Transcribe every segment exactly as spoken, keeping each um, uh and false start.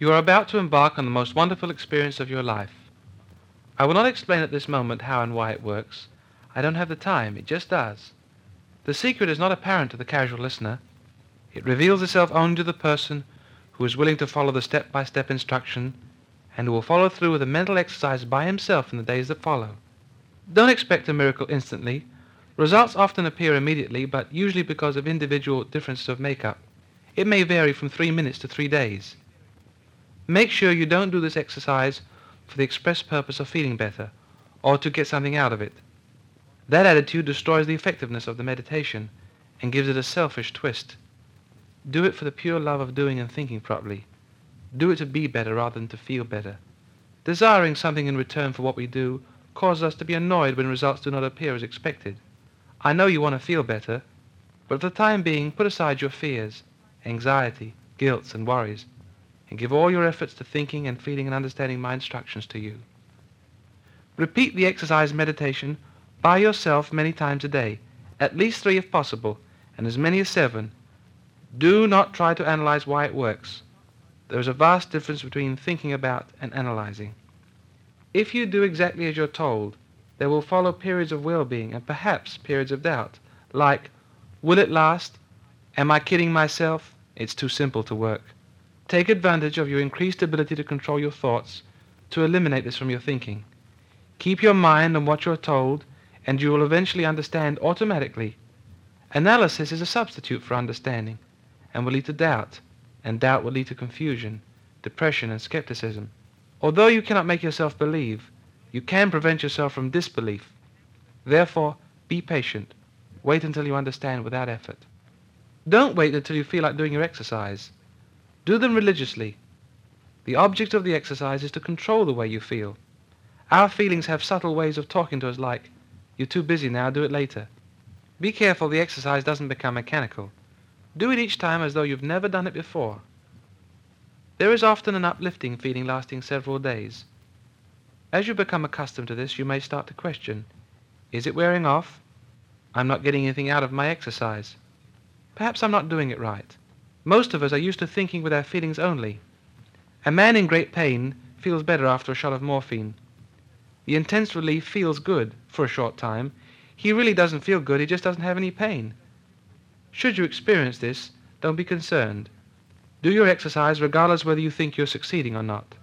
You are about to embark on the most wonderful experience of your life. I will not explain at this moment how and why it works. I don't have the time. It just does. The secret is not apparent to the casual listener. It reveals itself only to the person who is willing to follow the step-by-step instruction and who will follow through with a mental exercise by himself in the days that follow. Don't expect a miracle instantly. Results often appear immediately, but usually because of individual differences of makeup. It may vary from three minutes to three days. Make sure you don't do this exercise for the express purpose of feeling better or to get something out of it. That attitude destroys the effectiveness of the meditation and gives it a selfish twist. Do it for the pure love of doing and thinking properly. Do it to be better rather than to feel better. Desiring something in return for what we do causes us to be annoyed when results do not appear as expected. I know you want to feel better, but for the time being, put aside your fears, anxiety, guilt, and worries, and give all your efforts to thinking and feeling and understanding my instructions to you. Repeat the exercise meditation by yourself many times a day, at least three if possible, and as many as seven. Do not try to analyze why it works. There is a vast difference between thinking about and analyzing. If you do exactly as you're told, there will follow periods of well-being and perhaps periods of doubt, like, will it last? Am I kidding myself? It's too simple to work. Take advantage of your increased ability to control your thoughts to eliminate this from your thinking. Keep your mind on what you're told, and you will eventually understand automatically. Analysis is a substitute for understanding, and will lead to doubt, and doubt will lead to confusion, depression, and skepticism. Although you cannot make yourself believe, you can prevent yourself from disbelief. Therefore, be patient. Wait until you understand without effort. Don't wait until you feel like doing your exercise. Do them religiously. The object of the exercise is to control the way you feel. Our feelings have subtle ways of talking to us like, you're too busy now, do it later. Be careful the exercise doesn't become mechanical. Do it each time as though you've never done it before. There is often an uplifting feeling lasting several days. As you become accustomed to this, you may start to question, is it wearing off? I'm not getting anything out of my exercise. Perhaps I'm not doing it right. Most of us are used to thinking with our feelings only. A man in great pain feels better after a shot of morphine. The intense relief feels good for a short time. He really doesn't feel good, he just doesn't have any pain. Should you experience this, don't be concerned. Do your exercise regardless whether you think you're succeeding or not.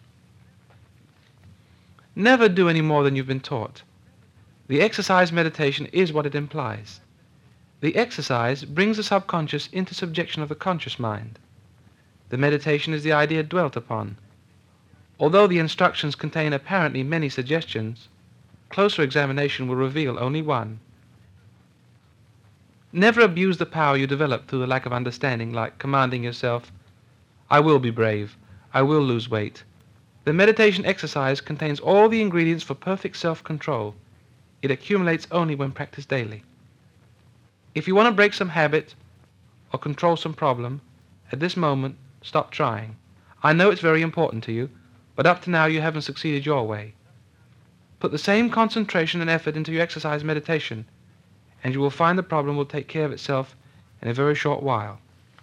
Never do any more than you've been taught. The exercise meditation is what it implies. The exercise brings the subconscious into subjection of the conscious mind. The meditation is the idea dwelt upon. Although the instructions contain apparently many suggestions, closer examination will reveal only one. Never abuse the power you develop through the lack of understanding, like commanding yourself, I will be brave, I will lose weight. The meditation exercise contains all the ingredients for perfect self-control. It accumulates only when practiced daily. If you want to break some habit or control some problem, at this moment, stop trying. I know it's very important to you, but up to now you haven't succeeded your way. Put the same concentration and effort into your exercise meditation, and you will find the problem will take care of itself in a very short while.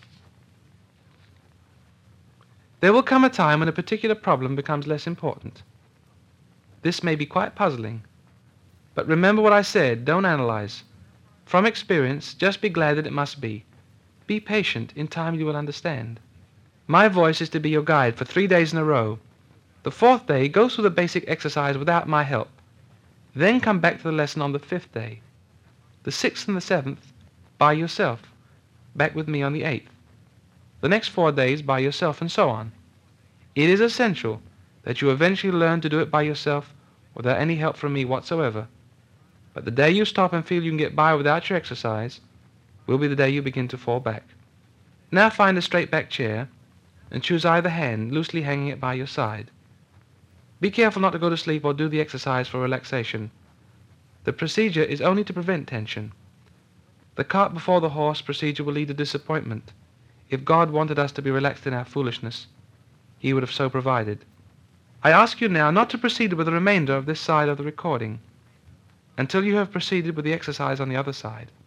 There will come a time when a particular problem becomes less important. This may be quite puzzling, but remember what I said, don't analyze. From experience, just be glad that it must be. Be patient, in time you will understand. My voice is to be your guide for three days in a row. The fourth day, go through the basic exercise without my help. Then come back to the lesson on the fifth day. The sixth and the seventh, by yourself. Back with me on the eighth. The next four days by yourself, and so on. It is essential that you eventually learn to do it by yourself without any help from me whatsoever. But the day you stop and feel you can get by without your exercise will be the day you begin to fall back. Now find a straight back chair and choose either hand, loosely hanging it by your side. Be careful not to go to sleep or do the exercise for relaxation. The procedure is only to prevent tension. The cart before the horse procedure will lead to disappointment. If God wanted us to be relaxed in our foolishness, He would have so provided. I ask you now not to proceed with the remainder of this side of the recording until you have proceeded with the exercise on the other side.